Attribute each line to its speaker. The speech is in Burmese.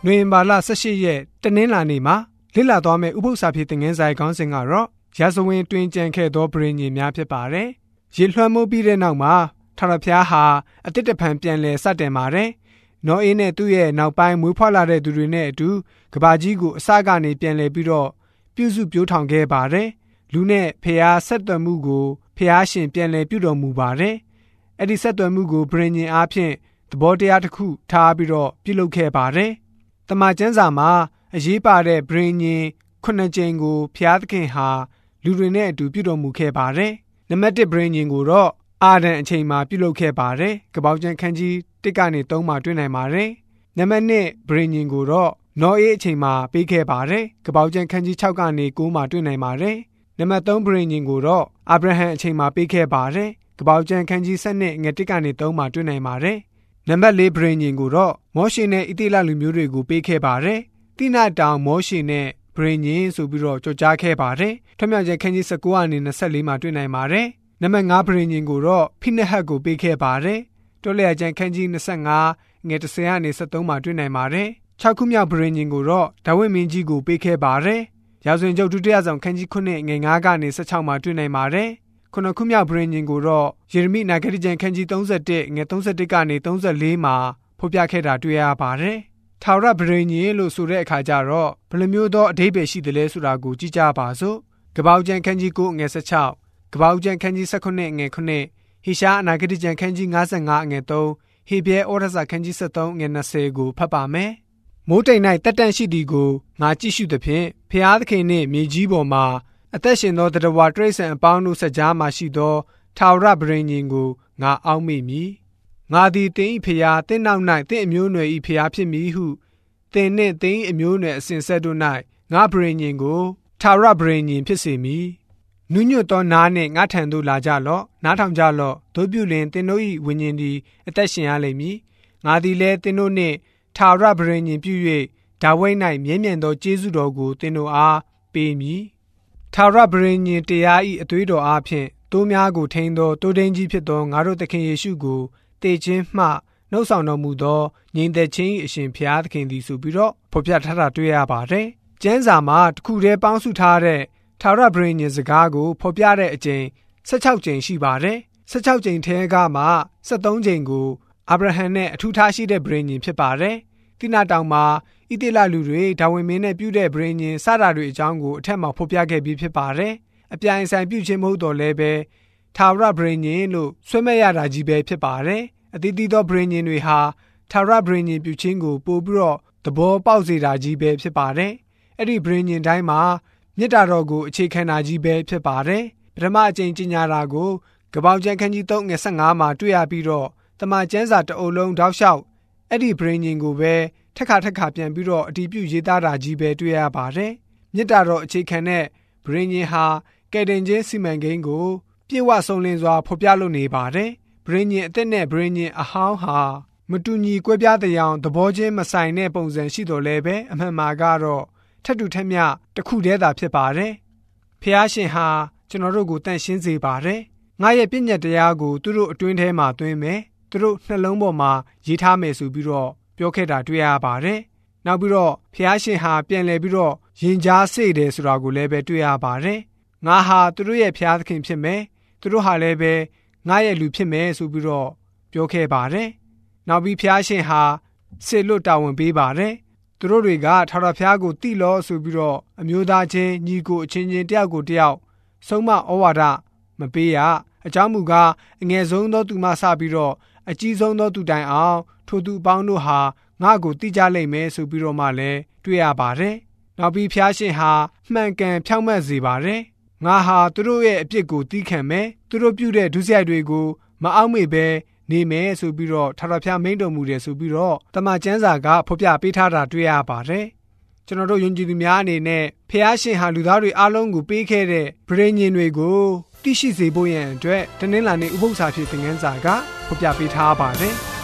Speaker 1: နိုဝင်ဘာလ18ရက်တနင်္လာနေ့မှာလေ့လာသွားမယ့်ဥပုသ္စာဖြစ်သင်ခန်းစာခေါင်းစဉ်ကတော့ရာဇဝင်တွင်ကြံခဲ့သောပရိညင်များဖြစ်ပါတယ်။ရေလွှမ်းမိုးပြီးတဲ့နောက်မှာထာဝရဘုရားဟာအတိတ်တဖန်ပြန်လည်စတင်ပါတယ်။နောအေးနဲ့သူ့ရဲ့နောက်ပိုင်းမွေးဖွားလာတဲ့သူတွေနဲ့အတူကမ္ဘာကြီးကိုအစကနေပြန်လည်ပြီးတော့ပြုစုပြောင်းထောင်ခဲ့ပါတယ်။လူနဲ့ဖျားဆက်သွယ်မှုကိုဖျားရှင်ပြန်လည်ပြုတော်မူပါတယ်။အဲ့ဒီဆက်သွယ်မှုကိုပရိညင်အားဖြင့်သဘောတရားတစ်ခုထားပြီးတော့ပြုလုပ်ခဲ့ပါတယ်။တမန်ကျမ်းစာမှာအရေးပါတဲ့ပရိညင်9ကြိမ်ကိုဖျားသခင်ဟာလူတွေနဲ့အတူပြုတော်မူခဲ့ပါတယ်။နံပါတ်1ပရိညင်ကိုတော့အာဒံအချိန်မှာပြုလုပ်ခဲ့ပါတယ်။ကပောက်ကျန်ခန်းကြီး1ကနေ3မှာတွေ့နိုင်ပါတယ်။နံပါတ်2ပရိညင်ကိုတော့နောအေးအချိန်မှာပေးခဲ့ပါတယ်။ကပောက်ကျန်ခန်းကြီး6ကနေ9မှာတွေ့နိုင်ပါတယ်။နံပါတ်3ပရိညင်ကိုတော့အာဗြဟံအချိန်မှာပေးခဲ့ပါတယ်။ကပောက်ကျန်ခန်းကြီး7ငွေ1ကနေ3မှာတွေ့နိုင်ပါတယ်။နံပါတ်4ပရိညင်ကိုတော့မောရှေနဲ့ဣသရေလလူမျိုးတွေကိုပေးခဲ့ပါတယ်။တိနတောင်မောရှေနဲ့ပရိညင်ဆိုပြီးတော့ကြော်ကြားခဲ့ပါတယ်။ထွတ်မြောက်ခြင်းခန်းကြီး19ကနေ24မှာတွေ့နိုင်ပါတယ်။နံပါတ်5ပရိညင်ကိုတော့ဖိနဟတ်ကိုပေးခဲ့ပါတယ်။တွဲလျာခြင်းခန်းကြီး25ငွေ10ကနေ73မှာတွေ့နိုင်ပါတယ်။6ခုမြောက်ပရိညင်ကိုတော့ဒါဝိဒ်မင်းကြီးကိုပေးခဲ့ပါတယ်။ရာဇဝင်ကျုပ်ဒုတိယဆောင်ခန်းကြီး9ငွေ9ကနေ16မှာတွေ့နိုင်ပါတယ်။ခုနှစ်ခုမြောက်ပရိညင်ကိုတော့ယေရမိနဂတိကျမ်းခန်းကြီး31ငွေ31ကနေ34မှာဖော်ပြခဲ့တာတွေ့ရပါတယ်။ထာဝရပရိညင်လို့ဆိုတဲ့အခါကျတော့ဘယ်လိုမျိုးသောအဓိပ္ပာယ်ရှိသလဲဆိုတာကိုကြည့်ကြပါစို့။ကပောက်ကျမ်းခန်းကြီး9ငွေ16ကပောက်ကျမ်းခန်းကြီး19ငွေ9ဟေရှာအနာဂတိကျမ်းခန်းကြီး55ငွေ3ဟေဘရဲဩရစာခန်းကြီး73ငွေ20ကိုဖတ်ပါမယ်။မိုးတိမ်၌တက်တန့်ရှိသည်ကိုငါကြည့်ရှုသဖြင့်ဖျားသခင်နှင့်မြေကြီးပေါ်မှာအသက်ရှင်သောတရဝတရိษံအပေါင်းတို့ဆက်ကြားမှရှိသောထာဝရပရိညင်ကိုငါအောက်မေ့မည်။ငါသည်သင်၏ဖျားသင်နောက်၌သင်အမျိုးအနွယ်၏ဖျားဖြစ်မည်ဟုသင်နှင့်သင်၏အမျိုးအနွယ်အစဉ်ဆက်တို့၌ငါပရိညင်ကိုထာဝရပရိညင်ဖြစ်စေမည်။နုညွတ်သောနားနှင့်ငါထံသို့လာကြလော့နားထောင်ကြလော့တို့ပြုလင်သင်တို့၏ဝိညာဉ်သည်အသက်ရှင်ရလိမ့်မည်။ငါသည်လည်းသင်တို့နှင့်ထာဝရပရိညင်ပြု၍ဒါဝိဒ်၌မြဲမြံသောကျေးဇူးတော်ကိုသင်တို့အားပေးမည်။ထာဝရပရိညင်တရား၏အသွေးတော်အားဖြင့်တိုးများကိုထိန်းသောတိုးထိန်းကြီးဖြစ်သောငါတို့သခင်ယေရှုကိုတေခြင်းမှနှုတ်ဆောင်တော်မူသောညီသက်ချင်း၏အရှင်ဘုရားသခင်သည်ဆိုပြီးတော့ဖော်ပြထားတာတွေ့ရပါတယ်။ကျမ်းစာမှာတစ်ခုတည်းပေါင်းစုထားတဲ့ထာဝရပရိညင်စကားကိုဖော်ပြတဲ့အကြိမ်16ကြိမ်ရှိပါတယ်။16ကြိမ်ထဲကမှ73ကြိမ်ကိုအာဗြဟံနဲ့အထူးထားရှိတဲ့ပရိညင်ဖြစ်ပါတယ်။တိနတောင်မှာဣသရေလလူတွေဒါဝိမင်းနဲ့ပြုတဲ့ပရိညင်စတာတွေအကြောင်းကိုအထက်မှာဖော်ပြခဲ့ပြီးဖြစ်ပါတယ်။အပြိုင်ဆိုင်ပြုခြင်းမဟုတ်တော့လည်းပဲထာဝရပရိညင်လို့ဆွဲမဲ့ရတာကြီးပဲဖြစ်ပါတယ်။အသီးသီးသောပရိညင်တွေဟာထာဝရပရိညင်ပြုခြင်းကိုပို့ပြီးတော့သဘောပေါက်စေတာကြီးပဲဖြစ်ပါတယ်။အဲ့ဒီပရိညင်တိုင်းမှာမေတ္တာတော်ကိုအခြေခံတာကြီးပဲဖြစ်ပါတယ်။ပထမအကြိမ်ကျင့်ကြတာကိုကပောက်ကျမ်းခန်းကြီး3ငွေ15မှာတွေ့ရပြီးတော့တမန်ကျမ်းစာတအုပ်လုံးတောက်လျှောက်အဲ့ဒီပရိညင်ကိုပဲထက်ခါပြန်ပြီးတော့အတည်ပြုရေးသားတာကြီးပဲတွေ့ရပါတယ်။မေတ္တာတော်အခြေခံတဲ့ပရိညင်ဟာကယ်တင်ခြင်းစီမံကိန်းကိုပြည့်ဝဆုံးလင်းစွာဖော်ပြလုပ်နေပါတယ်။ပရိညင်အသက်နဲ့ပရိညင်အဟောင်းဟာမတူညီကွဲပြားတဲ့အောင်သဘောချင်းမဆိုင်တဲ့ပုံစံရှိတော်လဲပဲအမှန်မှာကတော့ထက်တူထက်မြတစ်ခုတည်းသာဖြစ်ပါတယ်။ဖျားရှင်ဟာကျွန်တော်တို့ကိုတန့်ရှင်းစေပါတယ်။ငါရဲ့ပြည့်ညတ်တရားကိုသူတို့အတွင်းထဲမှာသွင်းမယ်။သူတို့နှလုံးပေါ်မှာရေးထားမယ်ဆိုပြီးတော့ပြောခဲ့တာတွေ့ရပါတယ်။နောက်ပြီးတော့ဖျားရှင်ဟာပြန်လည်ပြီးတော့ရင်ကြားစေ့တယ်ဆိုတာကိုလည်းပဲတွေ့ရပါတယ်။ငါဟာသူတို့ရဲ့ဖျားသခင်ဖြစ်မယ်။သူတို့ဟာလည်းပဲငါရဲ့လူဖြစ်မယ်ဆိုပြီးတော့ပြောခဲ့ပါတယ်။နောက်ပြီးဖျားရှင်ဟာစေလွတ်တာဝန်ပေးပါတယ်။သူတို့တွေကထာဝရဘုရားကိုတိလောဆိုပြီးတော့အမျိုးသားချင်းညီကိုအချင်းချင်းတယောက်ကိုတယောက်ဆုံးမဩဝါဒမပေးရအကြောင်းမူကားအငယ်ဆုံးသောသူမှစပြီးတော့အကြီးဆုံးသောသူတိုင်အောင်ထိုသူအပေါင်းတို့ဟာငါ့ကိုတိကြလိမ့်မယ်ဆိုပြီးတော့မှလည်းတွေ့ရပါတယ်။နောက်ပြီးဖျားရှင်ဟာမှန်ကန်ဖြောင့်မတ်စေပါတယ်။ငါဟာသူတို့ရဲ့အပြစ်ကိုသီးခံမယ်။သူတို့ပြုတဲ့ဒုစရိုက်တွေကိုမအောက်မေ့ပဲနေမယ်ဆိုပြီးတော့ထာဝရဘုရားမိန့်တော်မူတယ်ဆိုပြီးတော့တမန်ကျမ်းစာကဖော်ပြပေးထားတာတွေ့ရပါတယ်။ကျွန်တော်တို့ယုံကြည်သူများအနေနဲ့ဖျားရှင်ဟာလူသားတွေအားလုံးကိုပေးခဲ့တဲ့ပရိညင်တွေကိုသိရှိစေဖို့ရန်အတွက်တနင်္လာနေ့ဥပုသ္စာဖြစ်သင်ခန်းစာကဖော်ပြပေးထားပါတယ်။